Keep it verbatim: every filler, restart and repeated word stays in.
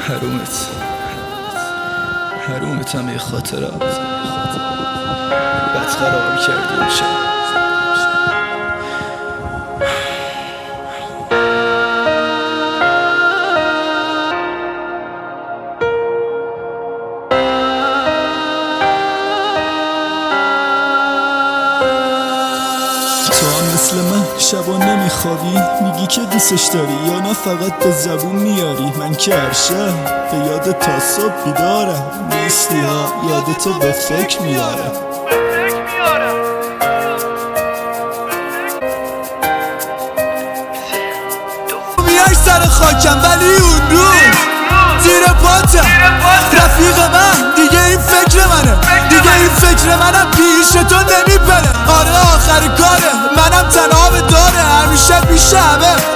حرومت حرومت هم یه خاطرات بد خرابی کردی امشب. تو هم مثل من شبا نمیخوابی، میگی که دوستش داری یا نه فقط به زبون میاری. من که هر شب به یاد تا صبح بیدارم، نیستی ها یادتو به فکر میارم. بیای سر خاکم ولی اون روز زیر پاتم رفیق من دیگه این فکر منه، دیگه این فکر منم پیش تو نمیپره. آره آخر کاره منم تنها به داره، همیشه پیش همه